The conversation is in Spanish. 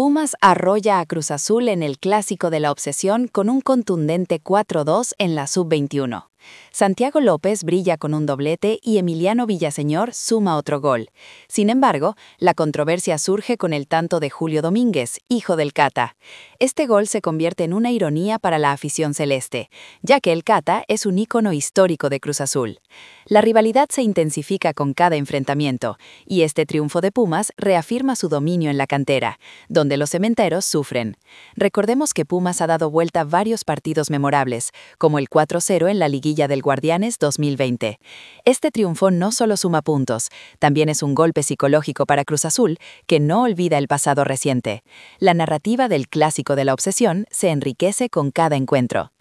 Pumas arrolla a Cruz Azul en el Clásico de la Obsesión con un contundente 4-2 en la Sub-21. Santiago López brilla con un doblete y Emiliano Villaseñor suma otro gol. Sin embargo, la controversia surge con el tanto de Julio Domínguez, hijo del Cata. Este gol se convierte en una ironía para la afición celeste, ya que el Cata es un ícono histórico de Cruz Azul. La rivalidad se intensifica con cada enfrentamiento, y este triunfo de Pumas reafirma su dominio en la cantera, donde los cementeros sufren. Recordemos que Pumas ha dado vuelta varios partidos memorables, como el 4-0 en la liguilla del Guardianes 2020. Este triunfo no solo suma puntos, también es un golpe psicológico para Cruz Azul, que no olvida el pasado reciente. La narrativa del Clásico de la Obsesión se enriquece con cada encuentro.